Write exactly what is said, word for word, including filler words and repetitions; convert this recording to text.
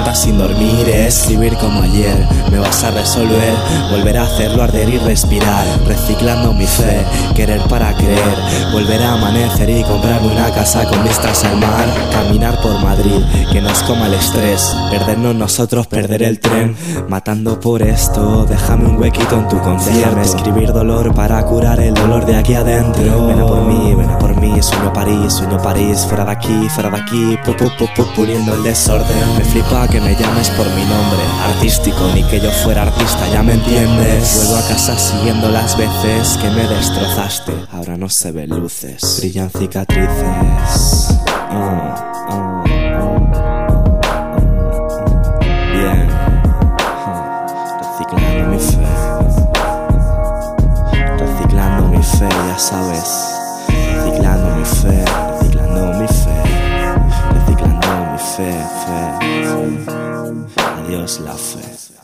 levantas sin dormir, escribir como ayer. Me vas a resolver, volver a hacerlo arder y respirar. Reciclando mi fe, querer para creer. Volver a amanecer y comprarme una casa con vistas al mar. Caminar por Madrid, que nos coma el estrés. Perdernos nosotros, perder el tren. Matando por esto, déjame un huequito en tu concierto. Escribir dolor para curar el dolor de aquí adentro. Ven a por mí, ven a por mí. Sueño París, sueño París. Fuera de aquí, fuera de aquí. Pu, pu, pu, pu, puliendo el desorden. Me flipa que me llames por mi nombre artístico, ni que yo fuera artista, ya me entiendes. Vuelvo a casa siguiendo las veces que me destrozaste. Ahora no se ven luces, brillan cicatrices. Oh, oh, oh. Bien, oh. Reciclando mi fe. Reciclando mi fe, ya sabes. Reciclando mi fe, reciclando mi fe. Reciclando mi fe, fe, fe. Adiós la fe.